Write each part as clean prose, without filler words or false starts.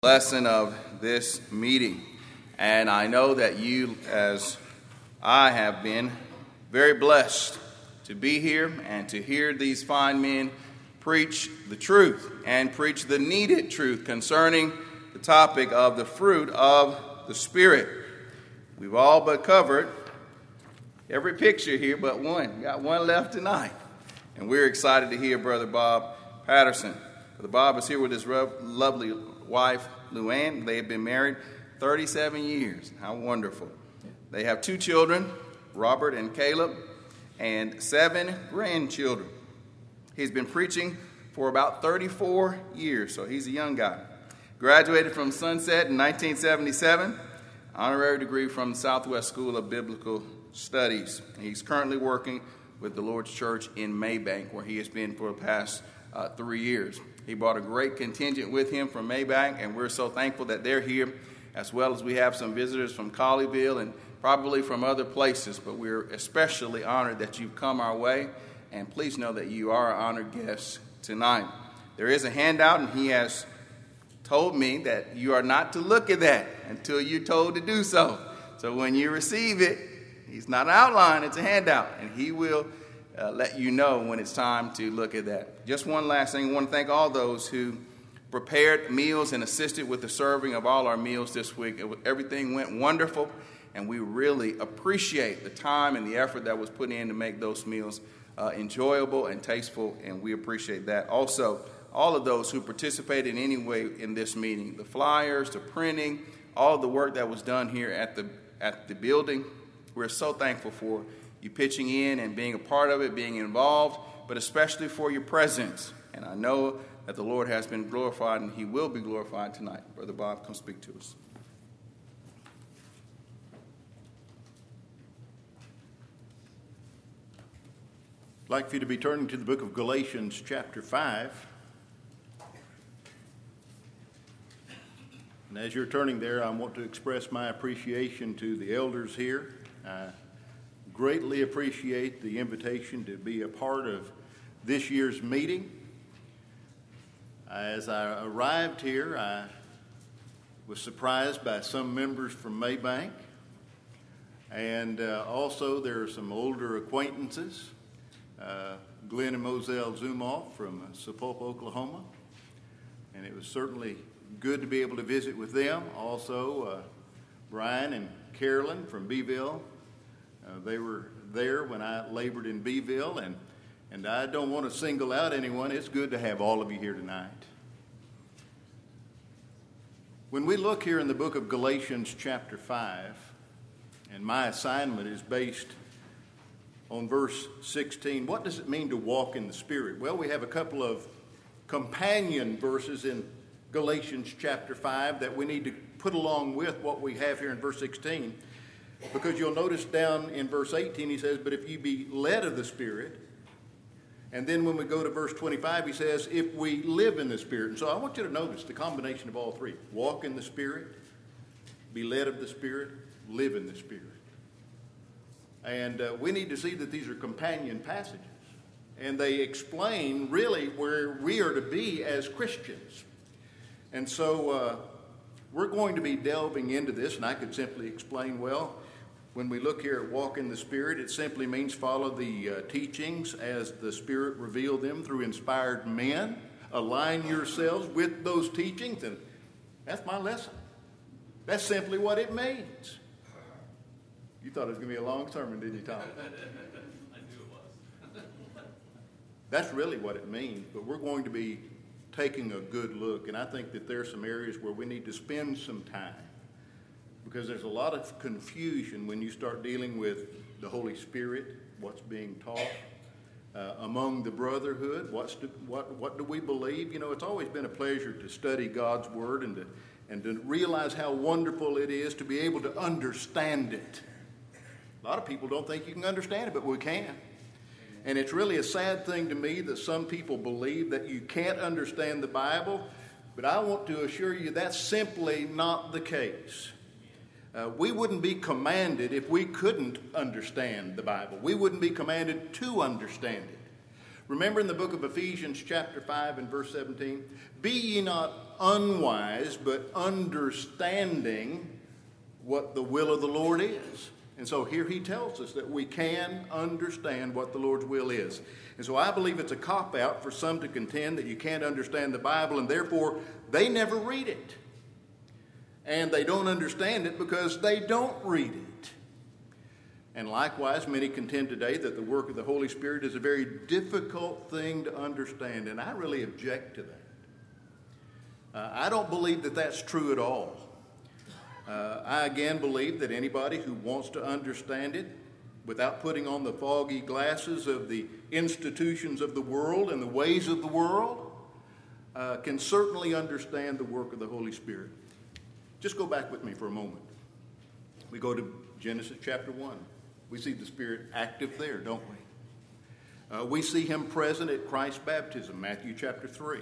Lesson of this meeting, and I know that you, as I have been, very blessed to be here and to hear these fine men preach the truth and preach the needed truth concerning the topic of the fruit of the Spirit. We've all but covered every picture here but one. We got one left tonight, and we're excited to hear Brother Bob Patterson. Brother Bob is here with his lovely wife, Luann. They have been married 37 years. How wonderful. They have 2 children, Robert and Caleb, and 7 grandchildren. He's been preaching for about 34 years, so he's a young guy. Graduated from Sunset in 1977, honorary degree from the Southwest School of Biblical Studies. He's currently working with the Lord's Church in Maybank, where he has been for the past 3 years. He brought a great contingent with him from Maybank, and we're so thankful that they're here, as well as we have some visitors from Colleyville and probably from other places, but we're especially honored that you've come our way, and please know that you are our honored guests tonight. There is a handout, and he has told me that you are not to look at that until you're told to do so. So when you receive it, it's not an outline, it's a handout, and he will let you know when it's time to look at that. Just one last thing. I want to thank all those who prepared meals and assisted with the serving of all our meals this week. Everything went wonderful, and we really appreciate the time and the effort that was put in to make those meals enjoyable and tasteful, and we appreciate that. Also, all of those who participated in any way in this meeting, the flyers, the printing, all of the work that was done here at the building, we're so thankful for you pitching in and being a part of it, being involved, but especially for your presence. And I know that the Lord has been glorified, and he will be glorified tonight. Brother Bob, come speak to us. I'd like for you to be turning to the book of Galatians chapter 5. And as you're turning there, I want to express my appreciation to the elders here. I greatly appreciate the invitation to be a part of this year's meeting. As I arrived here, I was surprised by some members from Maybank, and also there are some older acquaintances, Glenn and Moselle Zumoff from Sapulpa, Oklahoma, and it was certainly good to be able to visit with them. Also, Brian and Carolyn from Beeville. They were there when I labored in Beeville, and I don't want to single out anyone. It's good to have all of you here tonight. When we look here in the book of Galatians chapter 5, and my assignment is based on verse 16, what does it mean to walk in the Spirit? Well, we have a couple of companion verses in Galatians chapter 5 that we need to put along with what we have here in verse 16. Because you'll notice down in verse 18, he says, but if you be led of the Spirit. And then when we go to verse 25, he says, if we live in the Spirit. And so I want you to notice the combination of all three. Walk in the Spirit, be led of the Spirit, live in the Spirit. And we need to see that these are companion passages. And they explain really where we are to be as Christians. And so we're going to be delving into this, and I could simply explain, well, when we look here at walk in the Spirit, it simply means follow the teachings as the Spirit revealed them through inspired men. Align yourselves with those teachings, and that's my lesson. That's simply what it means. You thought it was going to be a long sermon, didn't you, Tom? I knew it was. That's really what it means, but we're going to be taking a good look, and I think that there are some areas where we need to spend some time, because there's a lot of confusion when you start dealing with the Holy Spirit, what's being taught among the brotherhood, what do we believe? You know, it's always been a pleasure to study God's Word and to realize how wonderful it is to be able to understand it. A lot of people don't think you can understand it, but we can. And it's really a sad thing to me that some people believe that you can't understand the Bible, but I want to assure you that's simply not the case. We wouldn't be commanded if we couldn't understand the Bible. We wouldn't be commanded to understand it. Remember in the book of Ephesians chapter 5 and verse 17, be ye not unwise, but understanding what the will of the Lord is. And so here he tells us that we can understand what the Lord's will is. And so I believe it's a cop-out for some to contend that you can't understand the Bible, and therefore they never read it. And they don't understand it because they don't read it. And likewise, many contend today that the work of the Holy Spirit is a very difficult thing to understand, and I really object to that. I don't believe that that's true at all. I again believe that anybody who wants to understand it without putting on the foggy glasses of the institutions of the world and the ways of the world can certainly understand the work of the Holy Spirit. Just go back with me for a moment. We go to Genesis chapter 1. We see the Spirit active there, don't we? We see him present at Christ's baptism, Matthew chapter 3.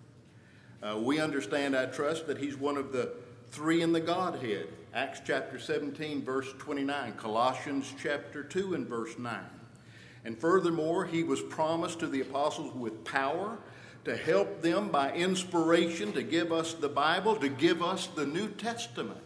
We understand, I trust, that he's one of the three in the Godhead, Acts chapter 17, verse 29, Colossians chapter 2 and verse 9. And furthermore, he was promised to the apostles with power to help them by inspiration to give us the Bible, to give us the New Testament.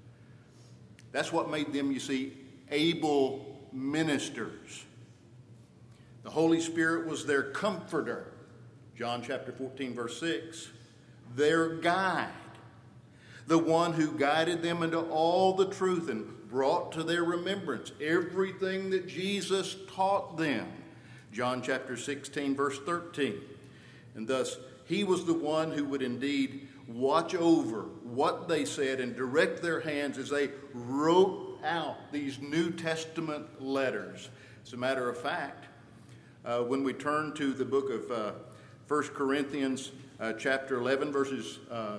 That's what made them, you see, able ministers. The Holy Spirit was their comforter, John chapter 14, verse 6, their guide, the one who guided them into all the truth and brought to their remembrance everything that Jesus taught them, John chapter 16, verse 13. And thus, he was the one who would indeed watch over what they said and direct their hands as they wrote out these New Testament letters. As a matter of fact, when we turn to the book of 1 Corinthians chapter 11 verses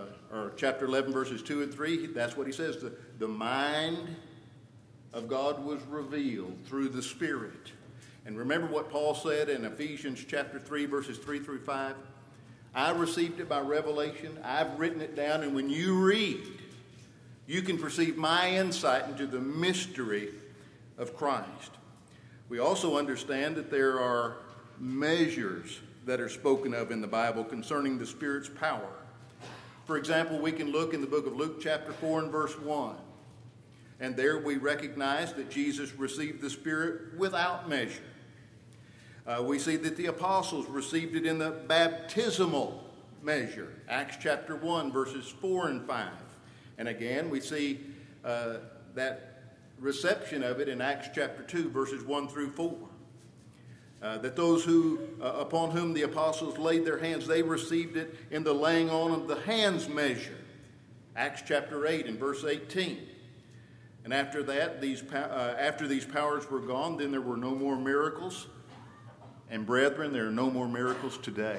2 and 3, that's what he says. The mind of God was revealed through the Spirit. And remember what Paul said in Ephesians chapter 3 verses 3 through 5? I received it by revelation. I've written it down, and when you read, you can perceive my insight into the mystery of Christ. We also understand that there are measures that are spoken of in the Bible concerning the Spirit's power. For example, we can look in the book of Luke chapter 4 and verse 1. And there we recognize that Jesus received the Spirit without measure. We see that the apostles received it in the baptismal measure, Acts chapter 1, verses 4 and 5. And again, we see that reception of it in Acts chapter 2, verses 1 through 4. That those upon whom the apostles laid their hands, they received it in the laying on of the hands measure, Acts chapter 8 and verse 18. And after that, after these powers were gone, then there were no more miracles. And brethren, there are no more miracles today.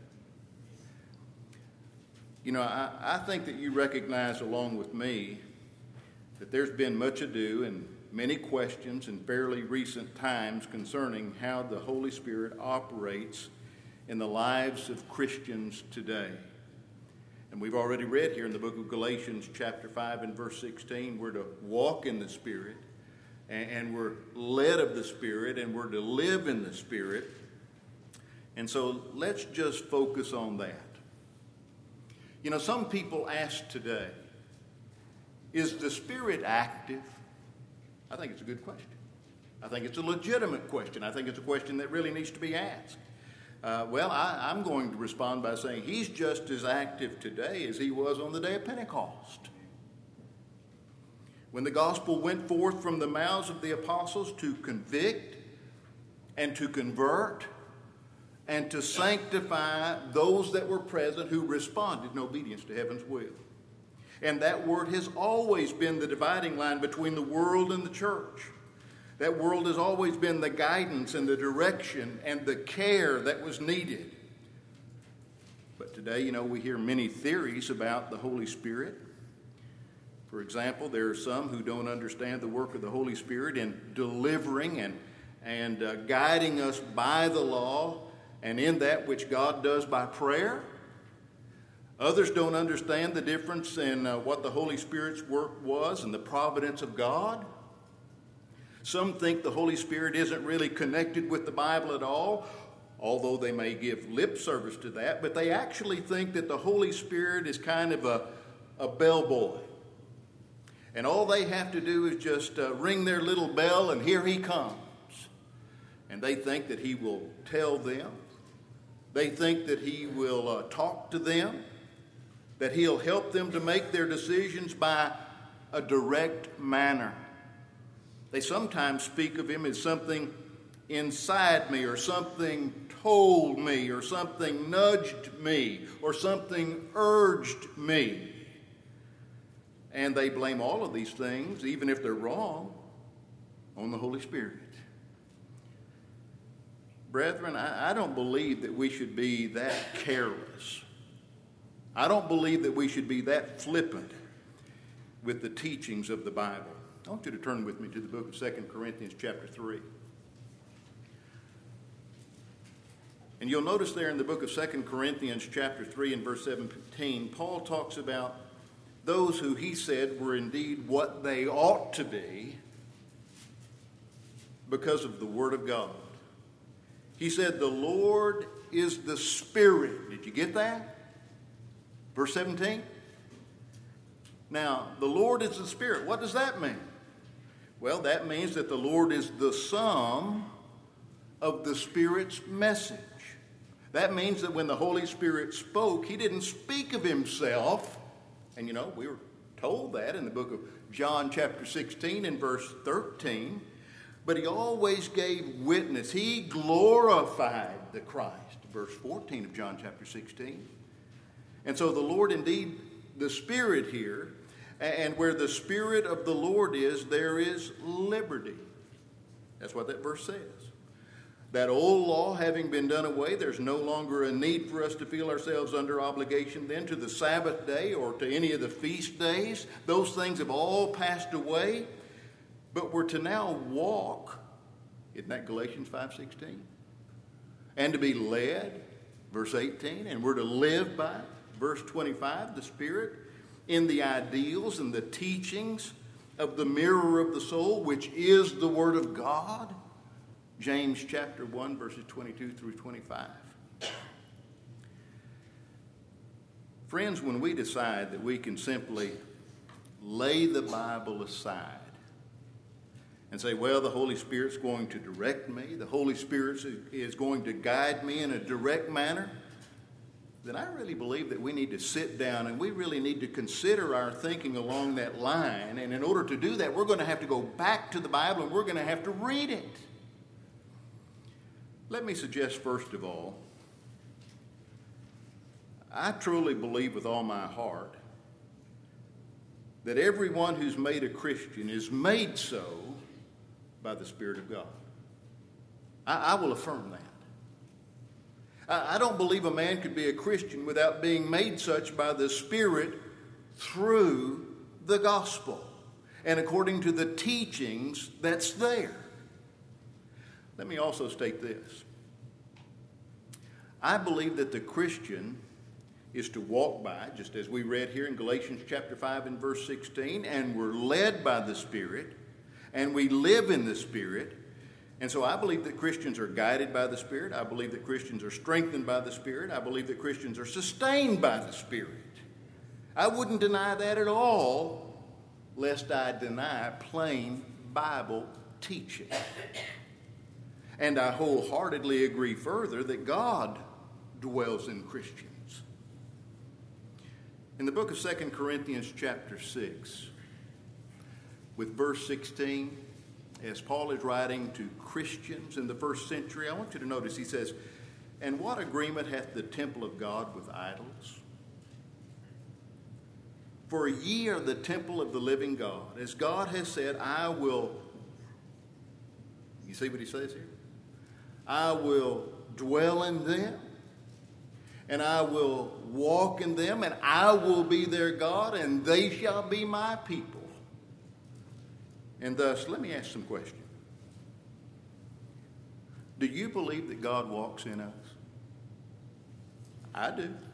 You know, I think that you recognize along with me that there's been much ado and many questions in fairly recent times concerning how the Holy Spirit operates in the lives of Christians today. And we've already read here in the book of Galatians chapter 5 and verse 16, we're to walk in the Spirit, and we're led of the Spirit, and we're to live in the Spirit. And so let's just focus on that. You know, some people ask today, is the Spirit active? I think it's a good question. I think it's a legitimate question. I think it's a question that really needs to be asked. I'm going to respond by saying he's just as active today as he was on the day of Pentecost. When the gospel went forth from the mouths of the apostles to convict and to convert and to sanctify those that were present who responded in obedience to heaven's will. And that word has always been the dividing line between the world and the church. That world has always been the guidance and the direction and the care that was needed. But today, you know, we hear many theories about the Holy Spirit. For example, there are some who don't understand the work of the Holy Spirit in delivering and guiding us by the law and in that which God does by prayer. Others don't understand the difference in what the Holy Spirit's work was and the providence of God. Some think the Holy Spirit isn't really connected with the Bible at all, although they may give lip service to that, but they actually think that the Holy Spirit is kind of a bellboy. And all they have to do is just ring their little bell, and here he comes. And they think that he will tell them. They think that he will talk to them, that he'll help them to make their decisions by a direct manner. They sometimes speak of him as something inside me, or something told me, or something nudged me, or something urged me. And they blame all of these things, even if they're wrong, on the Holy Spirit. Brethren, I don't believe that we should be that careless. I don't believe that we should be that flippant with the teachings of the Bible. I want you to turn with me to the book of 2 Corinthians chapter 3. And you'll notice there in the book of 2 Corinthians chapter 3 and verse 17, Paul talks about those who he said were indeed what they ought to be because of the Word of God. He said, the Lord is the Spirit. Did you get that? Verse 17. Now, the Lord is the Spirit. What does that mean? Well, that means that the Lord is the sum of the Spirit's message. That means that when the Holy Spirit spoke, he didn't speak of himself. And you know, we were told that in the book of John chapter 16 and verse 13. But he always gave witness. He glorified the Christ. Verse 14 of John chapter 16. And so the Lord indeed, the Spirit here, and where the Spirit of the Lord is, there is liberty. That's what that verse says. That old law having been done away, there's no longer a need for us to feel ourselves under obligation then to the Sabbath day or to any of the feast days. Those things have all passed away. But we're to now walk, isn't that Galatians 5:16? And to be led, verse 18, and we're to live by, verse 25, the Spirit, in the ideals and the teachings of the mirror of the soul, which is the Word of God. James chapter 1, verses 22 through 25. Friends, when we decide that we can simply lay the Bible aside and say, well, the Holy Spirit's going to direct me, the Holy Spirit is going to guide me in a direct manner, then I really believe that we need to sit down and we really need to consider our thinking along that line. And in order to do that, we're going to have to go back to the Bible and we're going to have to read it. Let me suggest, first of all, I truly believe with all my heart that everyone who's made a Christian is made so by the Spirit of God. I will affirm that. I don't believe a man could be a Christian without being made such by the Spirit through the gospel and according to the teachings that's there. Let me also state this. I believe that the Christian is to walk by, just as we read here in Galatians chapter 5 and verse 16, and we're led by the Spirit, and we live in the Spirit. And so I believe that Christians are guided by the Spirit. I believe that Christians are strengthened by the Spirit. I believe that Christians are sustained by the Spirit. I wouldn't deny that at all, lest I deny plain Bible teaching. And I wholeheartedly agree further that God dwells in Christians. In the book of 2 Corinthians chapter 6, with verse 16, as Paul is writing to Christians in the first century, I want you to notice he says, "And what agreement hath the temple of God with idols? For ye are the temple of the living God. As God has said, I will," you see what he says here? "I will dwell in them, and I will walk in them, and I will be their God, and they shall be my people." And thus, let me ask some questions. Do you believe that God walks in us? I do.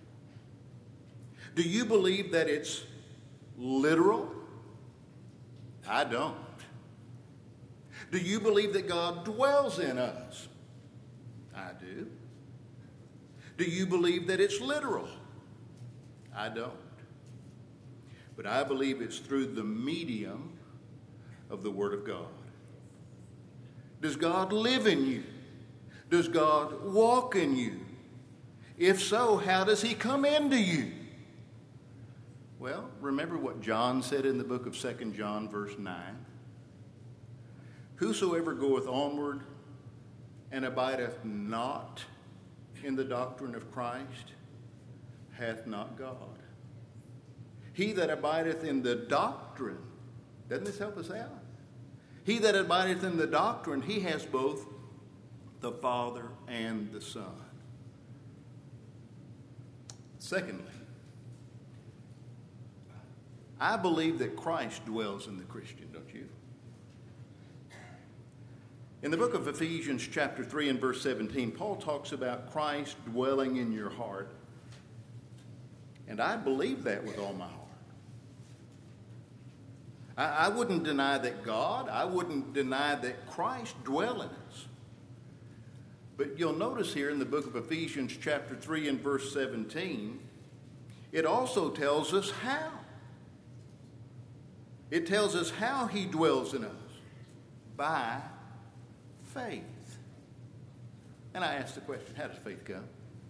Do you believe that it's literal? I don't. Do you believe that God dwells in us? I do. Do you believe that it's literal? I don't. But I believe it's through the medium of the Word of God. Does God live in you? Does God walk in you? If so, how does He come into you? Well, remember what John said in the book of 2 John, verse 9. Whosoever goeth onward and abideth not in the doctrine of Christ hath not God. He that abideth in the doctrine, doesn't this help us out? He that abideth in the doctrine, he has both the Father and the Son. Secondly, I believe that Christ dwells in the Christian, don't you? In the book of Ephesians chapter 3 and verse 17, Paul talks about Christ dwelling in your heart. And I believe that with all my heart. I wouldn't deny that God, I wouldn't deny that Christ dwell in us. But you'll notice here in the book of Ephesians chapter 3 and verse 17, it also tells us how. It tells us how He dwells in us. By faith. And I ask the question, how does faith come?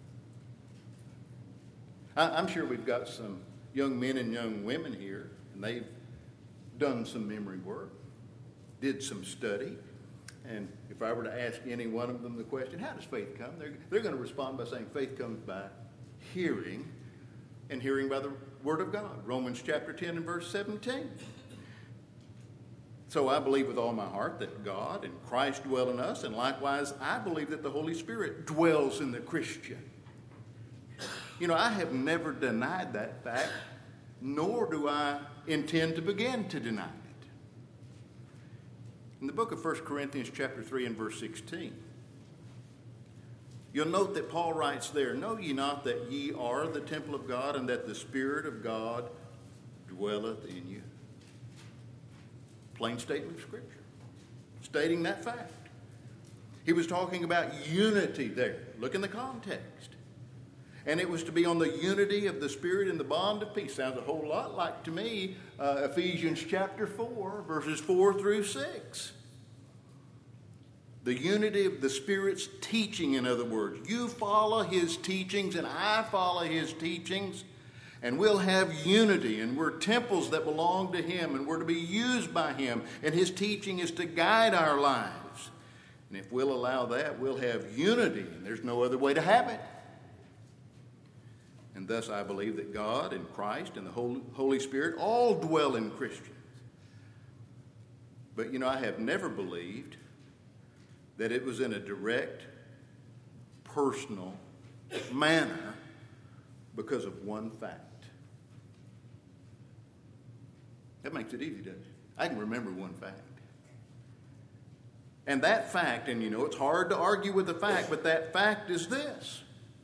I'm sure we've got some young men and young women here, and they've done some memory work, did some study, and if I were to ask any one of them the question, how does faith come? They're going to respond by saying faith comes by hearing, and hearing by the Word of God. Romans chapter 10 and verse 17. So I believe with all my heart that God and Christ dwell in us, and likewise I believe that the Holy Spirit dwells in the Christian. You know, I have never denied that fact, nor do I intend to begin to deny it. In the book of 1 Corinthians chapter 3 and verse 16, you'll note that Paul writes there, know ye not that ye are the temple of God, and that the Spirit of God dwelleth in you? Plain statement of Scripture, stating that fact. He was talking about unity there. Look in the context. And it was to be on the unity of the Spirit in the bond of peace. Sounds a whole lot like, to me, Ephesians chapter 4, verses 4 through 6. The unity of the Spirit's teaching, in other words. You follow His teachings and I follow His teachings, and we'll have unity, and we're temples that belong to Him, and we're to be used by Him, and His teaching is to guide our lives. And if we'll allow that, we'll have unity, and there's no other way to have it. And thus I believe that God and Christ and the Holy Spirit all dwell in Christians. But you know, I have never believed that it was in a direct, personal manner because of one fact. That makes it easy, doesn't it? I can remember one fact. And that fact, and you know, it's hard to argue with the fact, but that fact is this.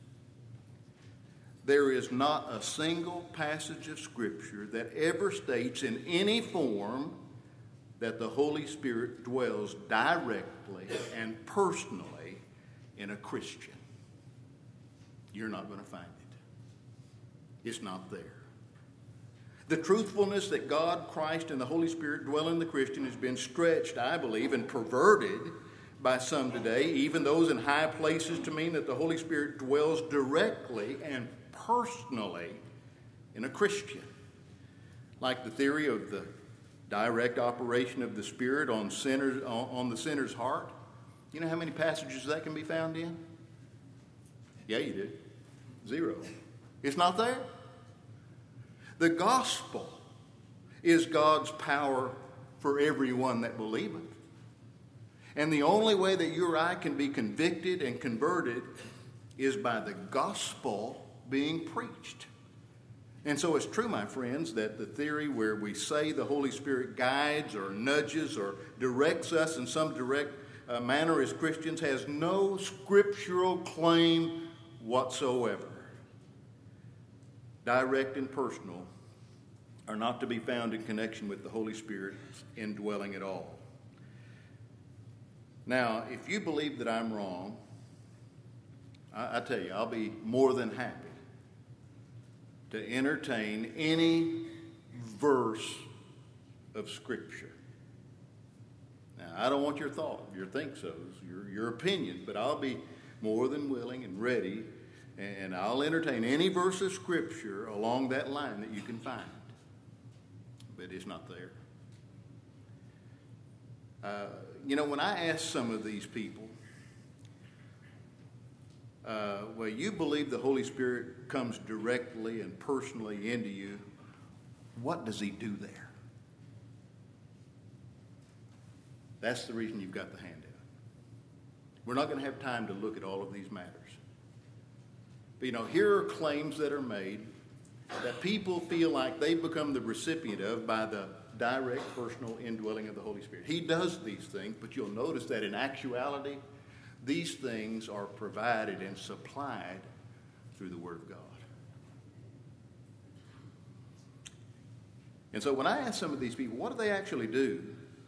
There is not a single passage of Scripture that ever states in any form that the Holy Spirit dwells directly and personally in a Christian. You're not going to find it. It's not there. The truthfulness that God, Christ, and the Holy Spirit dwell in the Christian has been stretched, I believe, and perverted by some today, even those in high places, to mean that the Holy Spirit dwells directly and personally in a Christian. Like the theory of the direct operation of the Spirit on the sinner's heart. You know how many passages that can be found in? Yeah, you do. 0. It's not there. The gospel is God's power for everyone that believeth. And the only way that you or I can be convicted and converted is by the gospel being preached. And so it's true, my friends, that the theory where we say the Holy Spirit guides or nudges or directs us in some direct manner as Christians has no scriptural claim whatsoever. Direct and personal are not to be found in connection with the Holy Spirit's indwelling at all. Now, if you believe that I'm wrong, I tell you, I'll be more than happy to entertain any verse of Scripture. Now, I don't want your thought, your think-sos, your opinion, but I'll be more than willing and ready, and I'll entertain any verse of Scripture along that line that you can find. But it's not there. When I ask some of these people, well, you believe the Holy Spirit comes directly and personally into you, what does he do there? That's the reason you've got the handout. We're not going to have time to look at all of these matters. But, here are claims that are made that people feel like they've become the recipient of by the direct personal indwelling of the Holy Spirit. He does these things, but you'll notice that in actuality, these things are provided and supplied through the Word of God. And so when I ask some of these people, what do they actually do?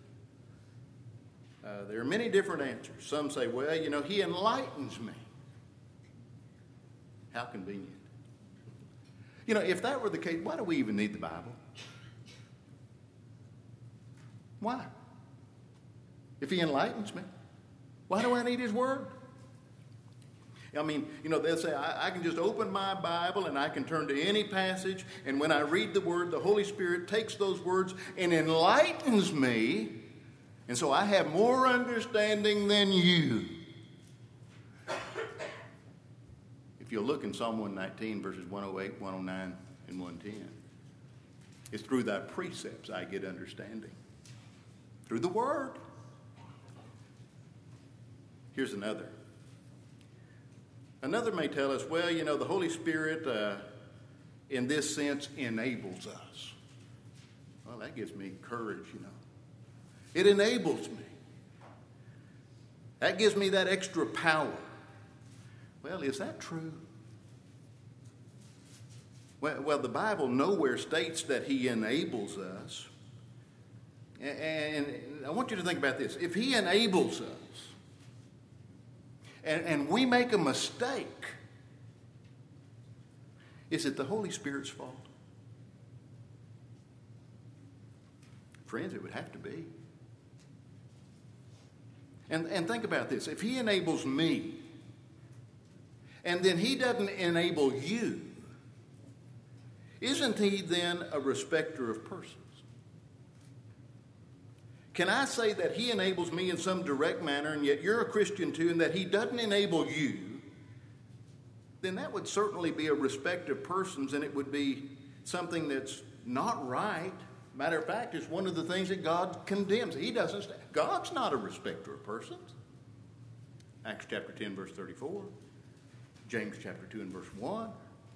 There are many different answers. Some say, well, he enlightens me. How convenient. If that were the case, why do we even need the Bible? Why? If he enlightens me, why do I need his word? They'll say, I can just open my Bible and I can turn to any passage, and when I read the word, the Holy Spirit takes those words and enlightens me, and so I have more understanding than you. If you'll look in Psalm 119, verses 108, 109, and 110, it's through thy precepts I get understanding. Through the Word. Here's another. Another may tell us, well, the Holy Spirit, in this sense, enables us. Well, that gives me courage, It enables me. That gives me that extra power. Well, is that true? Well, the Bible nowhere states that he enables us. And I want you to think about this. If he enables us, and we make a mistake, is it the Holy Spirit's fault? Friends, it would have to be. And think about this. If he enables me, and then he doesn't enable you, isn't he then a respecter of persons? Can I say that he enables me in some direct manner, and yet you're a Christian too, and that he doesn't enable you? Then that would certainly be a respect of persons, and it would be something that's not right. Matter of fact, it's one of the things that God condemns. God's not a respecter of persons. Acts chapter 10, verse 34. James chapter 2 and verse 1.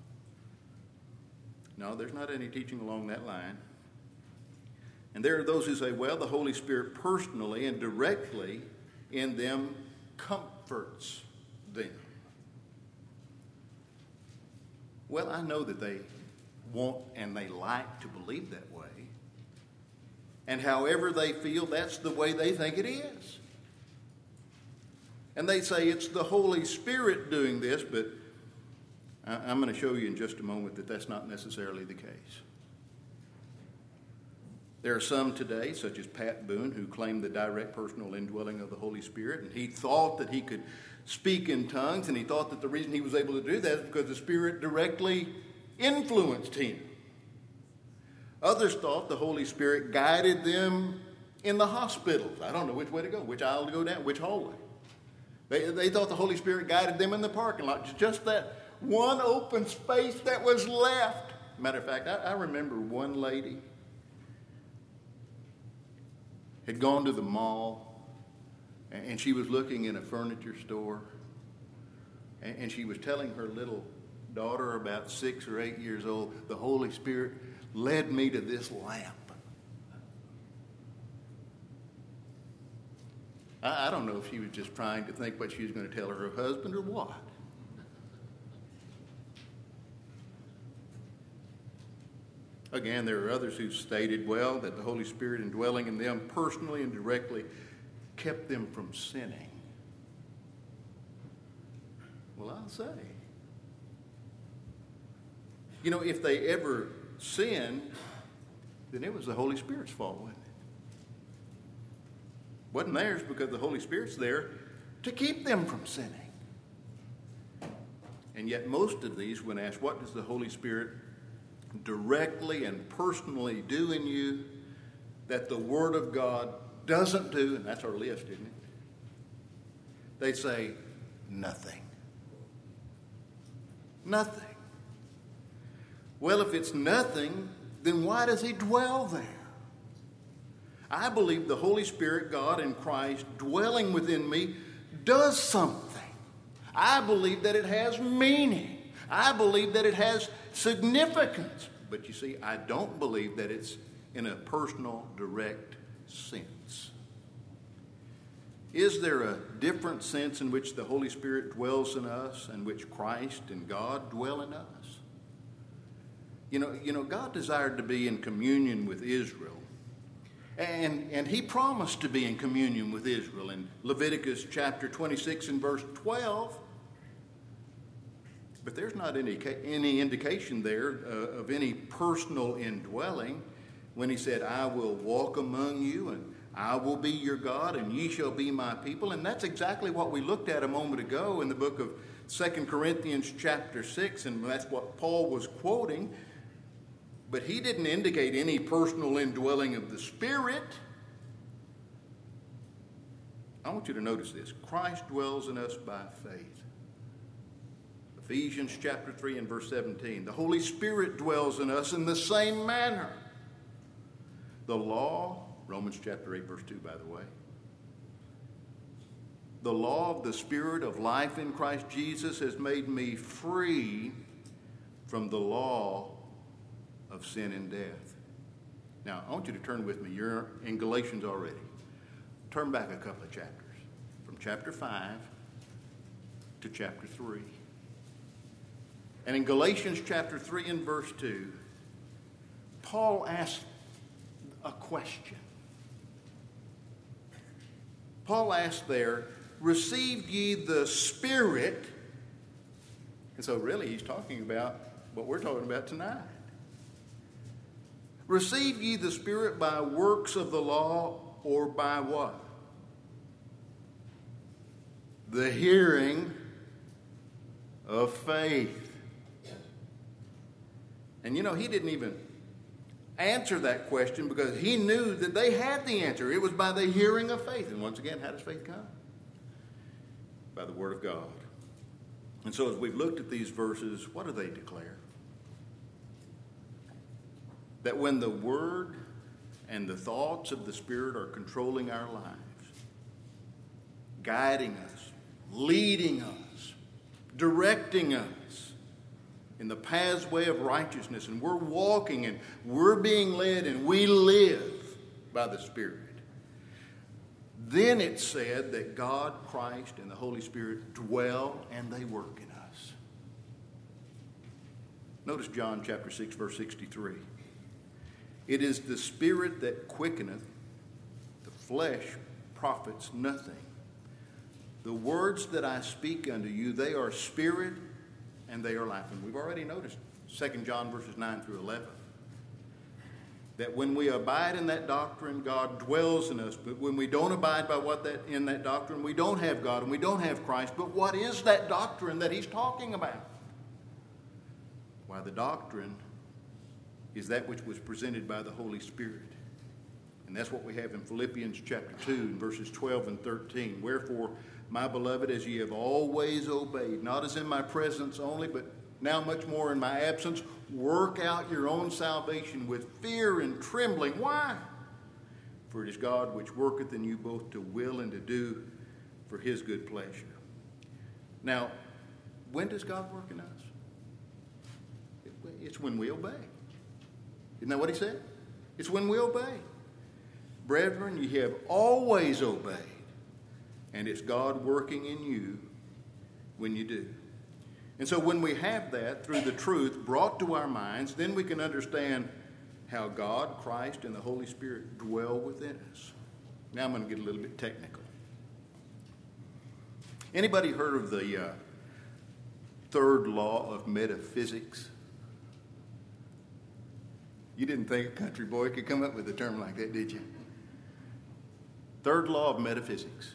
No, there's not any teaching along that line. And there are those who say, well, the Holy Spirit personally and directly in them comforts them. Well, I know that they want and they like to believe that way. And however they feel, that's the way they think it is. And they say it's the Holy Spirit doing this, but I'm going to show you in just a moment that that's not necessarily the case. There are some today, such as Pat Boone, who claim the direct personal indwelling of the Holy Spirit, and he thought that he could speak in tongues, and he thought that the reason he was able to do that is because the Spirit directly influenced him. Others thought the Holy Spirit guided them in the hospitals. I don't know which way to go, which aisle to go down, which hallway. They thought the Holy Spirit guided them in the parking lot, just that one open space that was left. Matter of fact, I remember one lady had gone to the mall, and she was looking in a furniture store, and she was telling her little daughter, about 6 or 8 years old, the Holy Spirit led me to this lamp. I don't know if she was just trying to think what she was going to tell her husband or what. Again, there are others who stated, well, that the Holy Spirit indwelling in them personally and directly kept them from sinning. Well, I'll say. You know, if they ever sinned, then it was the Holy Spirit's fault, wasn't it? Wasn't theirs, because the Holy Spirit's there to keep them from sinning. And yet most of these, when asked, what does the Holy Spirit directly and personally do in you that the Word of God doesn't do, and that's our list, isn't it? They say, nothing. Nothing. Well, if it's nothing, then why does He dwell there? I believe the Holy Spirit, God in Christ, dwelling within me, does something. I believe that it has meaning. I believe that it has significance. But you see, I don't believe that it's in a personal, direct sense. Is there a different sense in which the Holy Spirit dwells in us and which Christ and God dwell in us? You know, God desired to be in communion with Israel. And He promised to be in communion with Israel in Leviticus chapter 26 and verse 12. But there's not any indication there of any personal indwelling when He said, I will walk among you and I will be your God and ye shall be my people. And that's exactly what we looked at a moment ago in the book of 2 Corinthians chapter 6, and that's what Paul was quoting. But he didn't indicate any personal indwelling of the Spirit. I want you to notice this. Christ dwells in us by faith. Ephesians chapter 3 and verse 17. The Holy Spirit dwells in us in the same manner. The law, Romans chapter 8 verse 2, by the way. The law of the Spirit of life in Christ Jesus has made me free from the law of sin and death. Now, I want you to turn with me. You're in Galatians already. Turn back a couple of chapters. From chapter 5 to chapter 3. And in Galatians chapter 3 and verse 2, Paul asks a question. Paul asks there, received ye the Spirit? And so really he's talking about what we're talking about tonight. Receive ye the Spirit by works of the law, or by what? The hearing of faith. And you know, he didn't even answer that question because he knew that they had the answer. It was by the hearing of faith. And once again, how does faith come? By the Word of God. And so as we've looked at these verses, what do they declare? That when the Word and the thoughts of the Spirit are controlling our lives, guiding us, leading us, directing us in the pathway of righteousness, and we're walking and we're being led and we live by the Spirit, then it's said that God, Christ, and the Holy Spirit dwell and they work in us. Notice John chapter 6, verse 63. It is the Spirit that quickeneth, the flesh profits nothing. The words that I speak unto you, they are spirit and they are life. And we've already noticed 2 John verses 9 through 11. That when we abide in that doctrine, God dwells in us. But when we don't abide by in that doctrine, we don't have God and we don't have Christ. But what is that doctrine that he's talking about? Why, the doctrine is that which was presented by the Holy Spirit. And that's what we have in Philippians chapter 2 and verses 12 and 13. Wherefore, my beloved, as ye have always obeyed, not as in my presence only, but now much more in my absence, work out your own salvation with fear and trembling. Why? For it is God which worketh in you both to will and to do for his good pleasure. Now, when does God work in us? It's when we obey. Isn't that what he said? It's when we obey. Brethren, ye have always obeyed, and it's God working in you when you do. And so when we have that through the truth brought to our minds, then we can understand how God, Christ, and the Holy Spirit dwell within us. Now I'm going to get a little bit technical. Anybody heard of the third law of metaphysics. You didn't think a country boy could come up with a term like that, did you? Third law of metaphysics.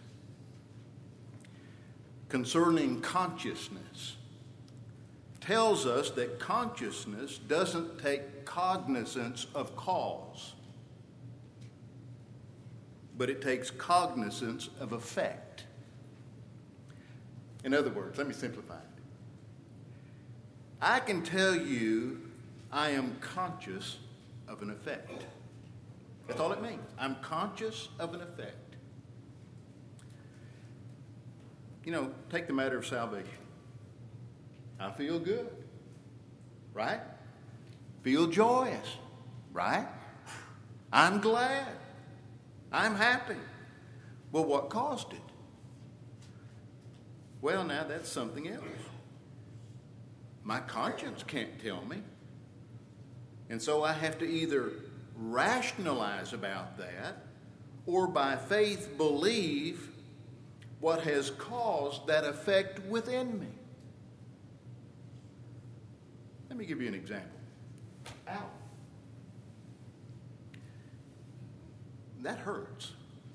Concerning consciousness, tells us that consciousness doesn't take cognizance of cause, but it takes cognizance of effect. In other words, let me simplify it. I can tell you I am conscious of an effect. That's all it means. I'm conscious of an effect. You know, take the matter of salvation. I feel good, right? Feel joyous, right? I'm glad. I'm happy. Well, what caused it? Well, now that's something else. My conscience can't tell me. And so I have to either rationalize about that or by faith believe what has caused that effect within me. Let me give you an example. Ow. That hurts.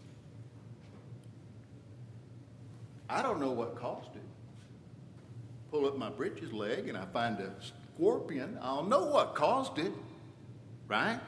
I don't know what caused it. Pull up my britches leg and I find a scorpion. I'll know what caused it, right?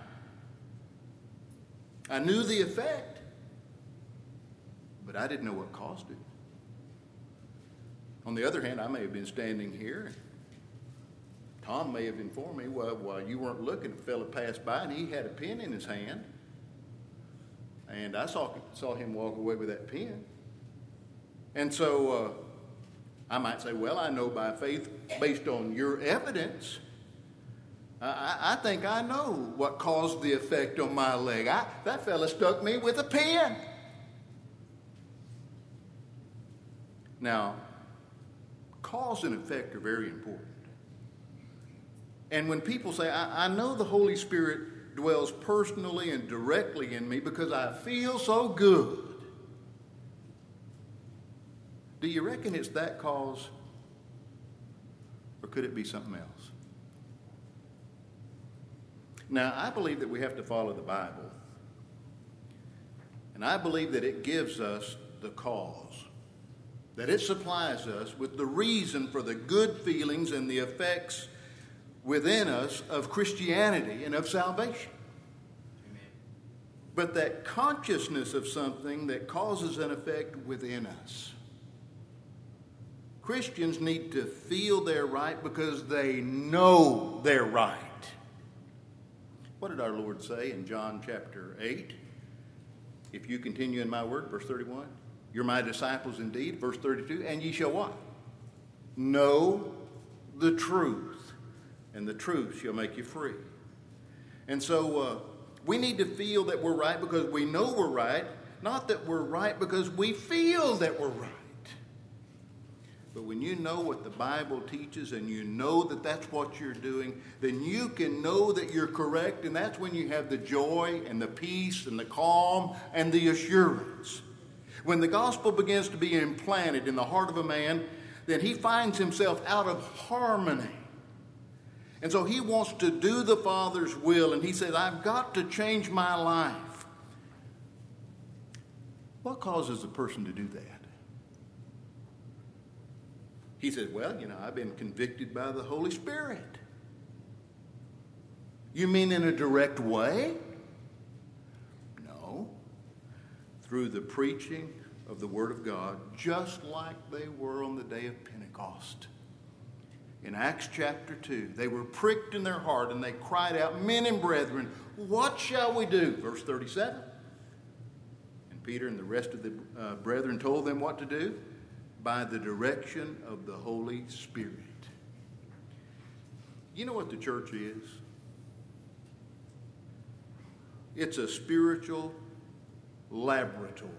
I knew the effect, but I didn't know what caused it. On the other hand, I may have been standing here. Tom may have informed me while you weren't looking, a fella passed by and he had a pen in his hand. And I saw him walk away with that pen. And so I might say, well, I know by faith, based on your evidence, I think I know what caused the effect on my leg. That fella stuck me with a pen. Now, cause and effect are very important. And when people say, I know the Holy Spirit dwells personally and directly in me because I feel so good, do you reckon it's that cause? Or could it be something else? Now, I believe that we have to follow the Bible. And I believe that it gives us the cause. That it supplies us with the reason for the good feelings and the effects within us of Christianity and of salvation. Amen. But that consciousness of something that causes an effect within us. Christians need to feel they're right because they know they're right. What did our Lord say in John chapter 8? If you continue in my word, verse 31, you're my disciples indeed, verse 32, and ye shall what? Know the truth, and the truth shall make you free. And so we need to feel that we're right because we know we're right, not that we're right because we feel that we're right. But when you know what the Bible teaches and you know that that's what you're doing, then you can know that you're correct, and that's when you have the joy and the peace and the calm and the assurance. When the gospel begins to be implanted in the heart of a man, then he finds himself out of harmony. And so he wants to do the Father's will, and he says, I've got to change my life. What causes a person to do that? He said, well, I've been convicted by the Holy Spirit. You mean in a direct way? No. Through the preaching of the Word of God, just like they were on the day of Pentecost. In Acts chapter 2, they were pricked in their heart and they cried out, men and brethren, what shall we do? Verse 37. And Peter and the rest of the brethren told them what to do. By the direction of the Holy Spirit. You know what the church is? It's a spiritual laboratory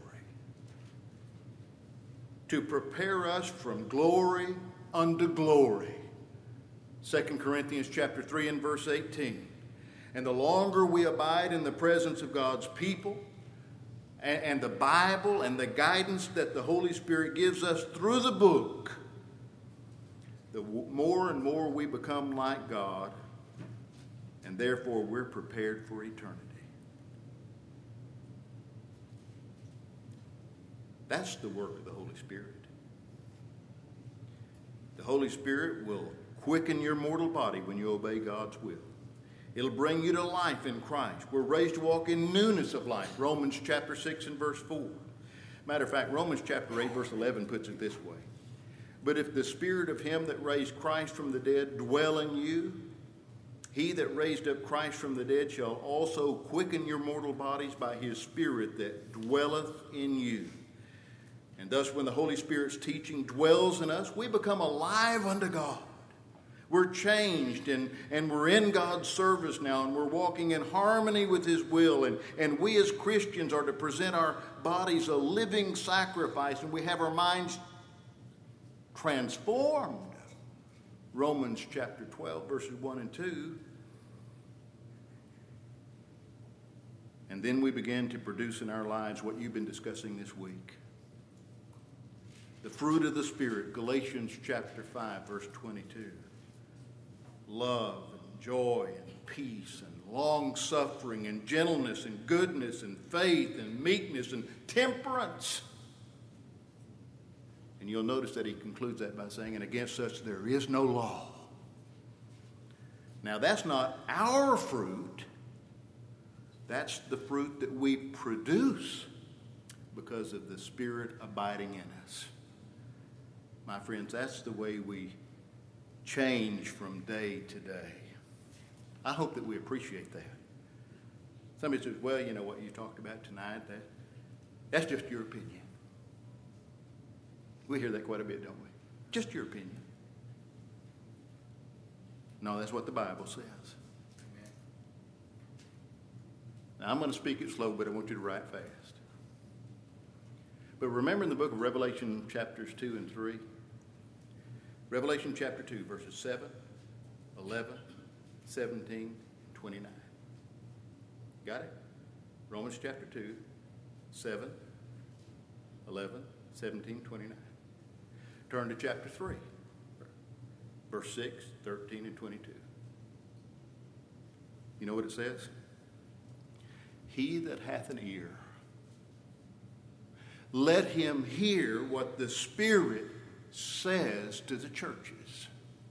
to prepare us from glory unto glory. 2 Corinthians chapter 3 and verse 18. And the longer we abide in the presence of God's people, and the Bible and the guidance that the Holy Spirit gives us through the book, the more and more we become like God, and therefore we're prepared for eternity. That's the work of the Holy Spirit. The Holy Spirit will quicken your mortal body when you obey God's will. It'll bring you to life in Christ. We're raised to walk in newness of life. Romans chapter 6 and verse 4. Matter of fact, Romans chapter 8 verse 11 puts it this way. But if the Spirit of him that raised Christ from the dead dwell in you, he that raised up Christ from the dead shall also quicken your mortal bodies by his Spirit that dwelleth in you. And thus when the Holy Spirit's teaching dwells in us, we become alive unto God. We're changed and we're in God's service now, and we're walking in harmony with his will. And we as Christians are to present our bodies a living sacrifice, and we have our minds transformed. Romans chapter 12, verses 1 and 2. And then we begin to produce in our lives what you've been discussing this week. The fruit of the Spirit, Galatians chapter 5, verse 22. Love and joy and peace and long-suffering and gentleness and goodness and faith and meekness and temperance. And you'll notice that he concludes that by saying, and against such there is no law. Now that's not our fruit. That's the fruit that we produce because of the Spirit abiding in us. My friends, that's the way we change from day to day. I hope that we appreciate that. Somebody says, well, you know what you talked about tonight, that's just your opinion. We hear that quite a bit, don't we? Just your opinion. No, that's what the Bible says. Amen. Now, I'm going to speak it slow, but I want you to write fast. But remember in the book of Revelation chapters 2 and 3, Revelation chapter 2, verses 7, 11, 17, 29. Got it? Romans chapter 2, 7, 11, 17, 29. Turn to chapter 3, verse 6, 13, and 22. You know what it says? He that hath an ear, let him hear what the Spirit says to the churches.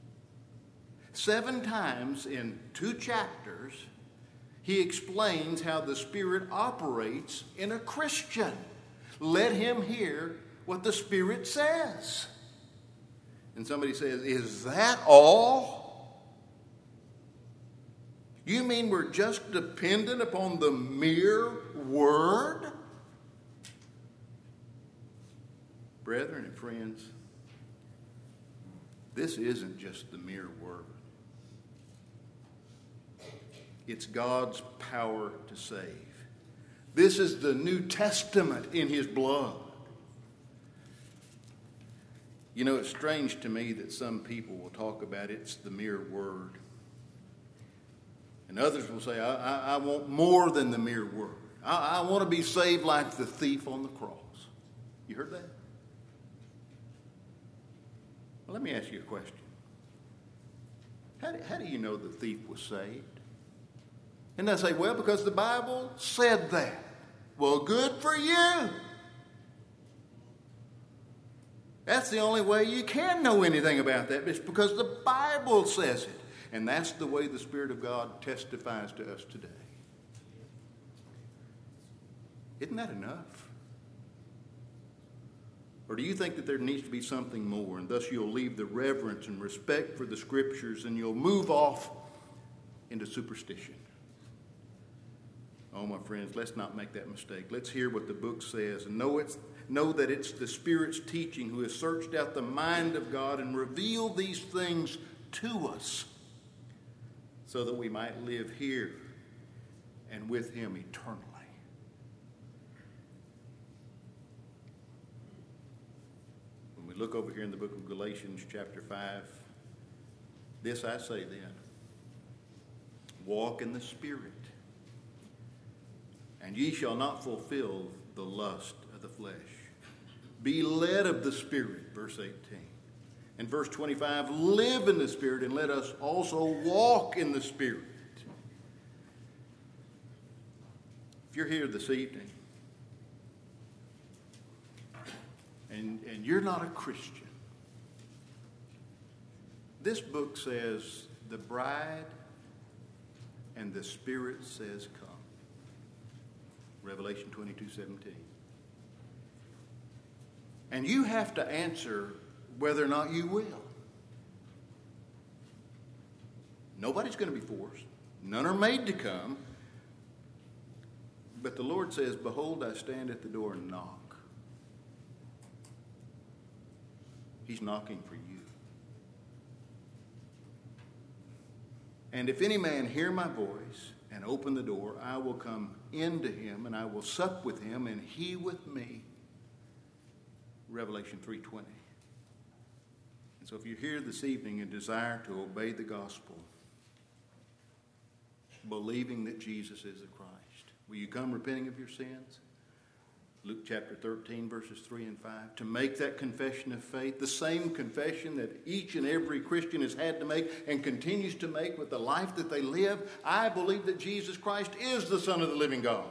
7 times in 2 chapters, he explains how the Spirit operates in a Christian. Let him hear what the Spirit says. And somebody says, is that all? You mean we're just dependent upon the mere word? Brethren and friends, this isn't just the mere word. It's God's power to save. This is the New Testament in his blood. You know, it's strange to me that some people will talk about it's the mere word. And others will say, I want more than the mere word. I want to be saved like the thief on the cross. You heard that? Well, let me ask you a question. How do you know the thief was saved? And they say, well, because the Bible said that. Well, good for you. That's the only way you can know anything about that. It's because the Bible says it. And that's the way the Spirit of God testifies to us today. Isn't that enough? Or do you think that there needs to be something more, and thus you'll leave the reverence and respect for the Scriptures and you'll move off into superstition? Oh, my friends, let's not make that mistake. Let's hear what the book says and know that it's the Spirit's teaching who has searched out the mind of God and revealed these things to us so that we might live here and with him eternally. When we look over here in the book of Galatians chapter 5, this I say then, walk in the Spirit, and ye shall not fulfill the lust of the flesh. Be led of the Spirit, verse 18. And verse 25, live in the Spirit, and let us also walk in the Spirit. If you're here this evening and you're not a Christian, this book says the bride and the Spirit says come. Revelation 22:17. And you have to answer whether or not you will. Nobody's going to be forced. None are made to come. But the Lord says, behold, I stand at the door and knock. He's knocking for you. And if any man hear my voice and open the door, I will come into him, and I will sup with him, and he with me. Revelation 3:20. And so if you're here this evening and desire to obey the gospel, believing that Jesus is the Christ, will you come repenting of your sins? Luke chapter 13, verses 3 and 5. To make that confession of faith, the same confession that each and every Christian has had to make and continues to make with the life that they live. I believe that Jesus Christ is the Son of the living God.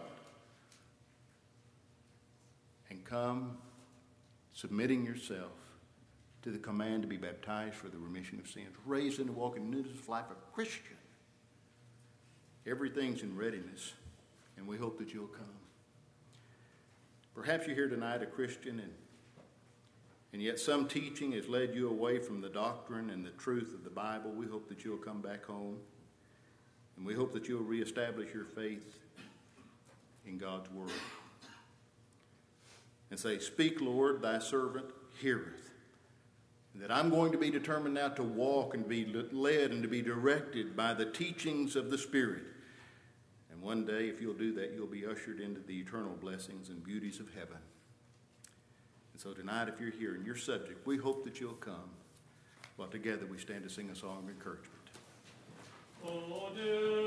And come submitting yourself to the command to be baptized for the remission of sins, raised into walking newness of life, a Christian. Everything's in readiness, and we hope that you'll come. Perhaps you're here tonight a Christian, and yet some teaching has led you away from the doctrine and the truth of the Bible. We hope that you'll come back home, and we hope that you'll reestablish your faith in God's Word. And say, speak, Lord, thy servant heareth. And that I'm going to be determined now to walk and be led and to be directed by the teachings of the Spirit. And one day, if you'll do that, you'll be ushered into the eternal blessings and beauties of heaven. And so tonight, if you're here and you're subject, we hope that you'll come while together we stand to sing a song of encouragement. Oh, do